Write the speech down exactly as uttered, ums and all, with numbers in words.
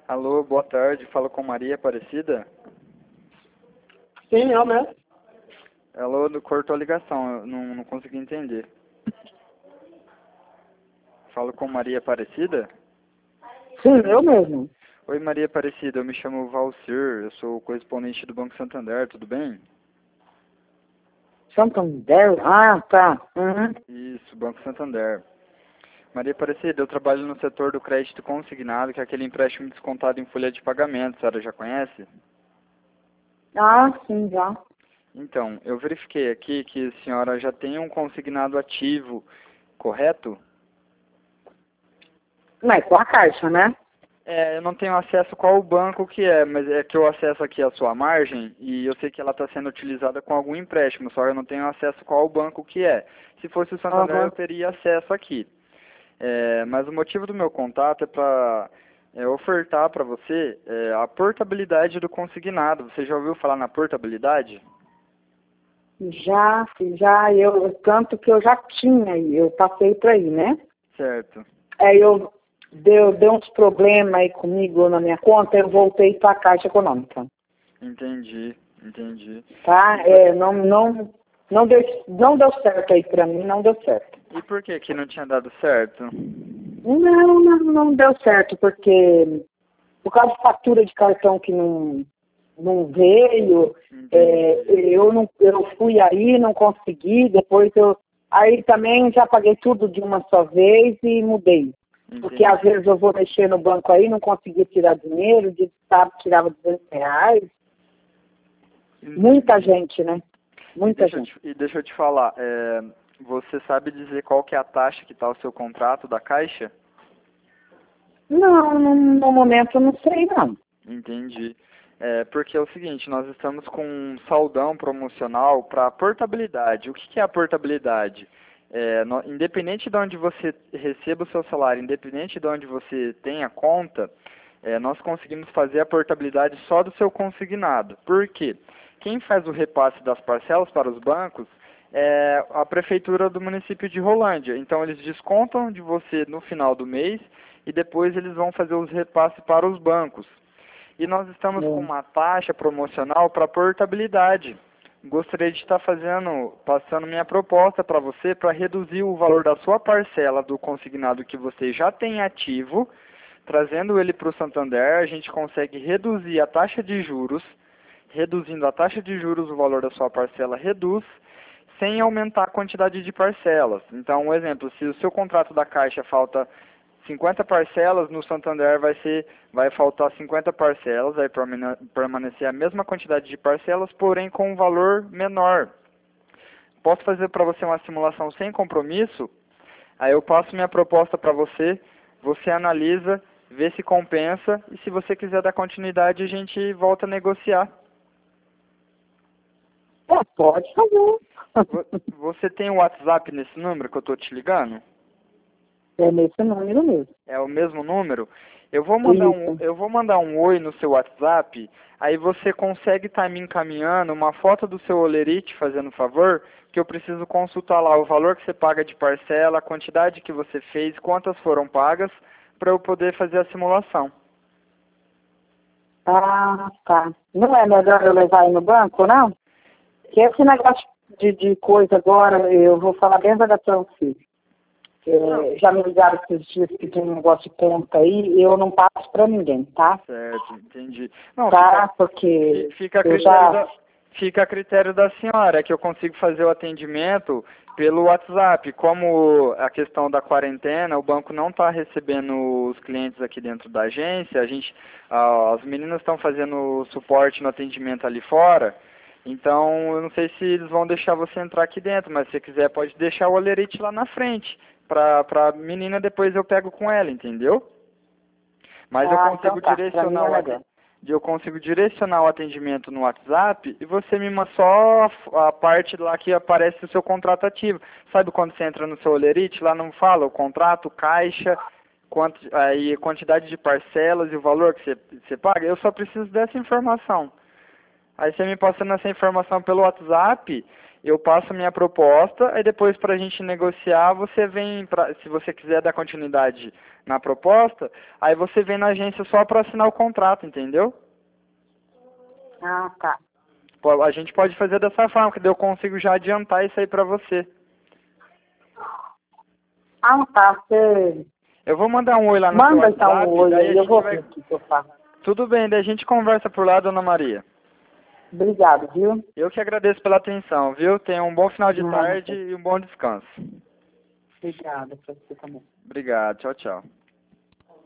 Alô, boa tarde. Falo com Maria Aparecida? Sim, eu mesmo. Alô, cortou a ligação, eu não, não consegui entender. Falo com Maria Aparecida? Sim, eu mesmo. Oi, Maria Aparecida, eu me chamo Valcir, eu sou correspondente do Banco Santander, tudo bem? Santander? Ah, tá. Uhum. Isso, Banco Santander. Maria Aparecida, eu trabalho no setor do crédito consignado, que é aquele empréstimo descontado em folha de pagamento, a senhora já conhece? Ah, sim, já. Então, eu verifiquei aqui que a senhora já tem um consignado ativo, correto? Mas com a caixa, né? É, eu não tenho acesso qual o banco que é, mas é que eu acesso aqui a sua margem e eu sei que ela está sendo utilizada com algum empréstimo, só eu não tenho acesso qual o banco que é. Se fosse o Santander, Uhum. eu teria acesso aqui. É, mas o motivo do meu contato é para é, ofertar para você é, a portabilidade do consignado. Você já ouviu falar na portabilidade? Já, já, eu, tanto que eu já tinha aí, eu passei por aí, né? Certo. Aí eu deu, deu uns problemas aí comigo na minha conta, eu voltei para a Caixa Econômica. Entendi, entendi. Tá? É, não, não, não, deu, não deu certo aí para mim, não deu certo. E por que que não tinha dado certo? Não, não, não deu certo, porque por causa de fatura de cartão que não, não veio, é, Entendi. eu, não, eu fui aí, não consegui, depois eu. Aí também já paguei tudo de uma só vez e mudei. Porque às Entendi. vezes eu vou mexer no banco aí, não conseguia tirar dinheiro, de estado tirava duzentos reais. Muita Entendi. gente, né? E Muita deixa eu gente. te, e deixa eu te falar, é, você sabe dizer qual que é a taxa que está o seu contrato da Caixa? Não, no, no momento eu não sei não. Entendi. É, porque é o seguinte, nós estamos com um saldão promocional para portabilidade. O que, que é a portabilidade? É, no- independente de onde você receba o seu salário, independente de onde você tenha conta, é, nós conseguimos fazer a portabilidade só do seu consignado. Por quê? Quem faz o repasse das parcelas para os bancos é a prefeitura do município de Rolândia. Então eles descontam de você no final do mês e depois eles vão fazer os repasses para os bancos. E nós estamos com É. uma taxa promocional para portabilidade. Gostaria de estar fazendo, passando minha proposta para você para reduzir o valor da sua parcela do consignado que você já tem ativo, trazendo ele para o Santander, a gente consegue reduzir a taxa de juros, reduzindo a taxa de juros, o valor da sua parcela reduz, sem aumentar a quantidade de parcelas. Então, um exemplo, se o seu contrato da Caixa falta cinquenta parcelas, no Santander vai ser, vai faltar cinquenta parcelas, vai permanecer a mesma quantidade de parcelas, porém com um valor menor. Posso fazer para você uma simulação sem compromisso? Aí eu passo minha proposta para você, você analisa, vê se compensa e se você quiser dar continuidade a gente volta a negociar. É, pode fazer. Vo- Você tem o WhatsApp nesse número que eu estou te ligando? É nesse número mesmo. É o mesmo número? Eu vou mandar um, Isso. eu vou mandar um oi no seu WhatsApp, aí você consegue estar me encaminhando uma foto do seu olerite, fazendo favor, que eu preciso consultar lá o valor que você paga de parcela, a quantidade que você fez, quantas foram pagas, para eu poder fazer a simulação. Ah, tá. Não é melhor eu levar aí no banco, não? Que esse negócio de, de coisa agora, eu vou falar bem devagar pra você. Não, É, já me ligaram esses dias que tem um negócio de conta aí, eu não passo pra ninguém, tá? certo, entendi. Não, fica, Tá? Porque fi- fica a eu critério já... da, fica a critério da senhora, que eu consigo fazer o atendimento pelo WhatsApp. Como a questão da quarentena, o banco não está recebendo os clientes aqui dentro da agência, a gente, ah, as meninas estão fazendo suporte no atendimento ali fora, então eu não sei se eles vão deixar você entrar aqui dentro, mas se você quiser pode deixar o olerite lá na frente, para a menina depois eu pego com ela, entendeu? Mas eu Ah, então consigo tá. Pra mim direcionar é o aten- melhor. eu consigo direcionar o atendimento no WhatsApp e você me manda só a, f- a parte lá que aparece o seu contrato ativo. Sabe quando você entra no seu olerite, lá não fala o contrato, caixa, quanto, aí quantidade de parcelas e o valor que você, você paga? Eu só preciso dessa informação. Aí você me passando essa informação pelo WhatsApp, eu passo a minha proposta, aí depois para a gente negociar, você vem, pra, se você quiser dar continuidade na proposta, aí você vem na agência só para assinar o contrato, entendeu? Ah, tá. Pô, a gente pode fazer dessa forma, que daí eu consigo já adiantar isso aí para você. Ah, tá. Você Eu vou mandar um oi lá no seu manda WhatsApp, então o oi daí a aí, eu gente vou vai... ver o que eu faço. Tudo bem, daí a gente conversa por lá, dona Maria. Obrigado, viu? Eu que agradeço pela atenção, viu? Tenha um bom final de Nada. tarde e um bom descanso. Obrigada pra você também. Obrigado, tchau, tchau.